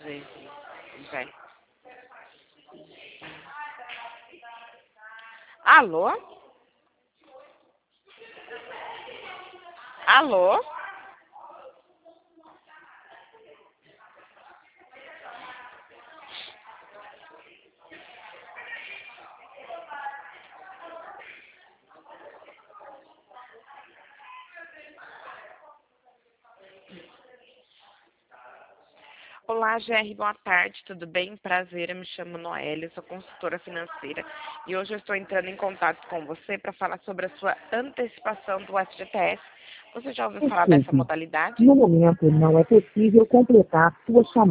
Vê, vai. Alô? Alô? Olá, GR, boa tarde, tudo bem? Prazer, eu me chamo Noélia, sou consultora financeira e hoje eu estou entrando em contato com você para falar sobre a sua antecipação do FGTS. Você já ouviu falar dessa Desculpe, modalidade? no momento não é possível completar sua chamada.